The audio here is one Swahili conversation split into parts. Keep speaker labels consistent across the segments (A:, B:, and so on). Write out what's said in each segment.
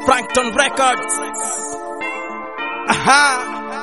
A: Frankton Records. Aha.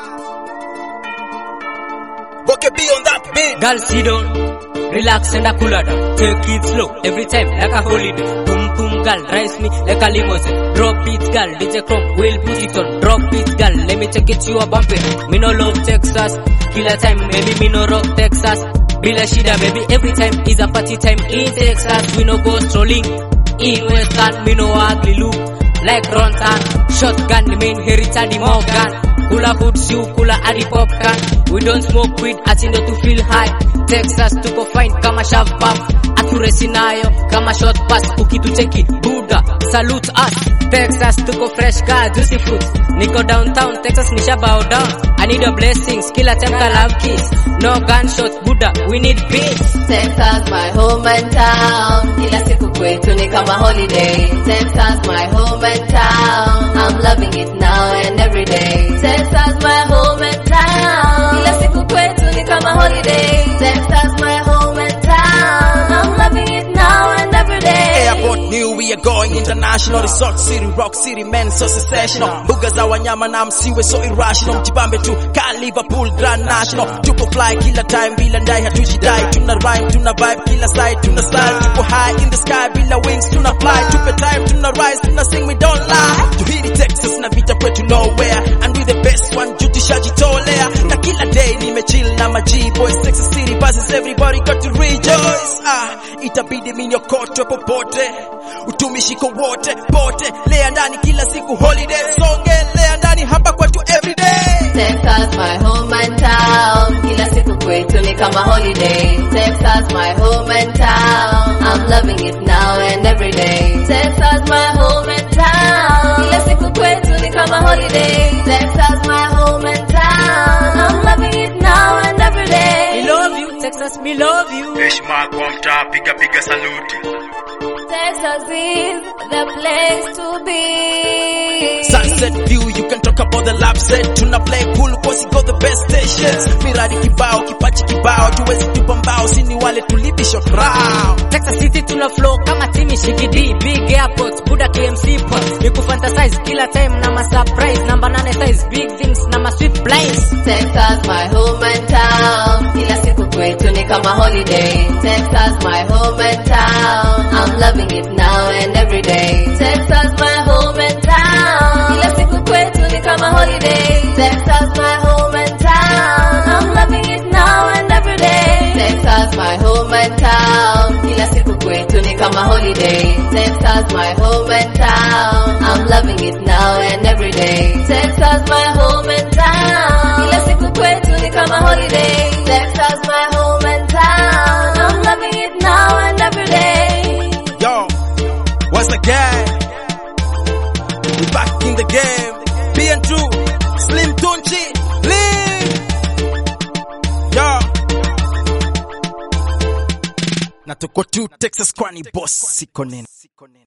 A: Okay, be on that beat.
B: Girl, sit down, relax and a cooler down. Take it slow, every time like a holiday. Boom boom, girl, rise me like a limousine. Drop it, girl, DJ Chrome, will put it on. Drop it, girl, let me take it to a bumping. Me no love Texas, killer time, maybe me no rock Texas. Bila shida, baby, every time is a party time in Texas. We no go strolling in Western, me no ugly look like Rontan. Shotgun, the main heritage, Morgan. Kula food, shoe, kula adi popcorn. We don't smoke weed, atindo to feel high. Texas tuko fine kama shove pump. Accuracy nayo kama short pass. Ukitucheki Buddha, salute us. Texas tuko fresh car, juicy fruit. Niko downtown, Texas nisha bow down. I need your blessings, kila time ka love kiss. No gunshots, Buddha, we need peace.
C: Texas my home and town. Kila siku kwetu ni kama holiday. Texas my home and town. I'm loving it now and every day. Texas my home and town. Kila siku kwetu ni kama holiday. Texas my home and town. I'm loving it now and every day.
A: Airport new, we are going international. Resort City, Rock City, men so sensational. Mbuga za wanyama na msiwe so irrational. Mjibambe tu ka Liverpool Grand National. Tupo fly kila time bila ndai hatujidai. Tuna rhyme, tuna vibe kila side, tuna style. Tupo high in the sky bila wings, tuna fly. Tupe time, tuna rise, tuna sing, we don't lie. Tuhiri Texas na vita kwetu nowhere. And we the best one, jutishajitolea. Na kila day nimechill na maji boys. Texas City buses, everybody got to rejoice. Itabidi minyokotwe popote. Utumishi kwa wote, pote. Lea ndani kila siku holiday. Songe lea ndani hapa kwetu everyday.
C: Texas my home and town. Kila siku kwetu ni kama holiday. Texas my home and town. I'm loving it now and every day. Texas my home and town. Kila siku kwetu ni kama holiday. Texas my home and town. I'm loving it now and every day.
B: Me love you, Texas, me love you.
D: Heshima kwa mtaa, piga saluti.
C: Texas is the place to be.
A: Sunset view, you can talk about the lap set. Tuna play cool cause you got the best stations. Miradi kibao, kipachi kibao. Tuwezi tupa mbao, sini wale tulibisho crowd.
B: Texas City tuna flow kama timi shigidi. Big airports, Buddha KMC ports. Niku fantasize kila time na ma surprise. Number 9 size, big things na ma sweet blinds.
C: Texas my home and town. Kila siku kwetu ni kama holiday. Texas my home and town. I'm loving it now and every day. Texas my home and town. Kila siku kwetu ni kama holiday. Texas my home and town. I'm loving it now and every day. Texas my home and town. Kila siku kwetu ni kama holiday. Texas my home and town. I'm loving it now and every day. Texas my home and town. Kila siku kwetu ni kama holiday. Texas my home and town. I'm loving it now and every day.
A: Yo, once again, we back in the game. BN2, Slim Tunchi, Live. Yo, na tuko tu Texas kwani boss siko nene.